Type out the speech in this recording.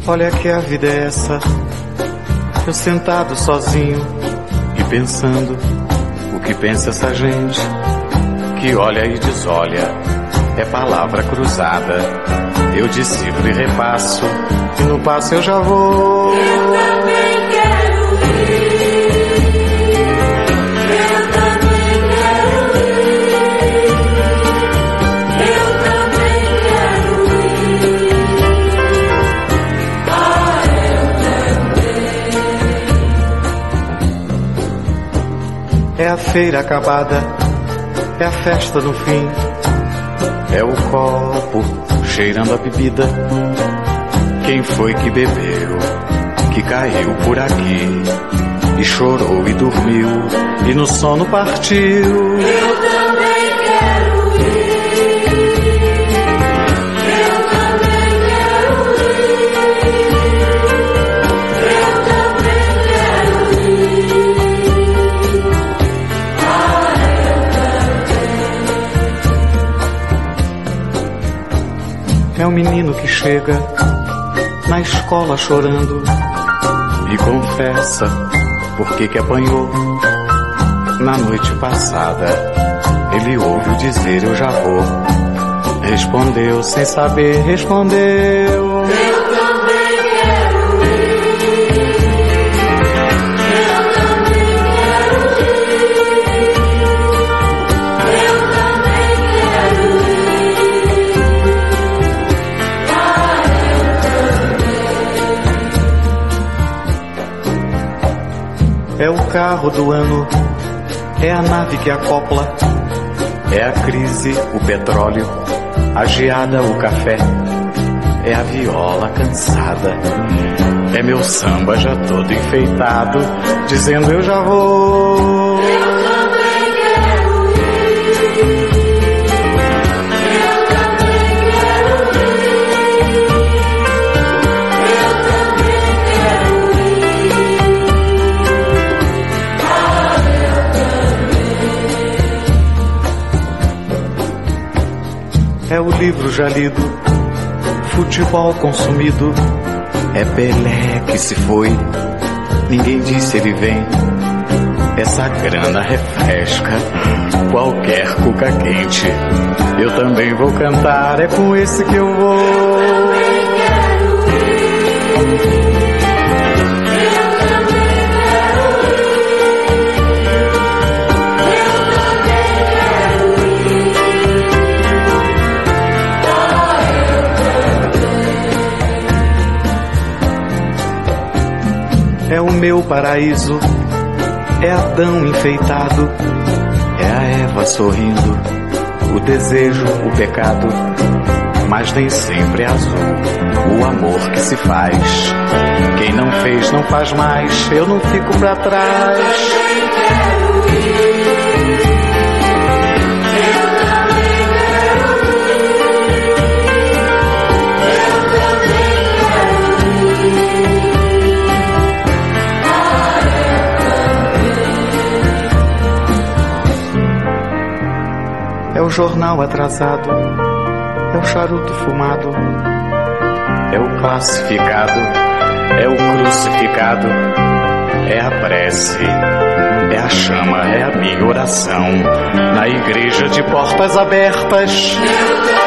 Olha que a vida é essa, eu sentado sozinho e pensando o que pensa essa gente que olha e desolha, é palavra cruzada. Eu dissipo e repasso, e no passo eu já vou. Eu também quero ir, eu também quero ir, eu também quero ir, eu também. É a feira acabada, é a festa no fim, é o copo cheirando a bebida. Quem foi que bebeu, que caiu por aqui, e chorou e dormiu, e no sono partiu? Eu também quero ir, eu também quero ir, eu também quero ir, eu também. É o menino que chega na escola chorando e confessa por que apanhou. Na noite passada ele ouviu dizer eu já vou. Respondeu sem saber, respondeu. Eu também quero ir, eu também quero ir, eu também quero ir, É o carro do ano, é a nave que acopla, é a crise, o petróleo, a geada, o café, é a viola cansada, é meu samba já todo enfeitado, dizendo eu já vou. eu também quero ir, eu também quero ir, eu também quero ir, É o livro já lido, futebol consumido, é Pelé que se foi, ninguém disse ele vem. Essa grana refresca qualquer cuca quente. Eu também vou cantar, é com esse que eu vou. É o meu paraíso, é Adão enfeitado, é a Eva sorrindo, o desejo, o pecado, mas nem sempre é azul, o amor que se faz. Quem não fez não faz mais, eu não fico pra trás. É o jornal atrasado, é o charuto fumado, é o classificado, é o crucificado, é a prece, é a chama, é a minha oração, na igreja de portas abertas.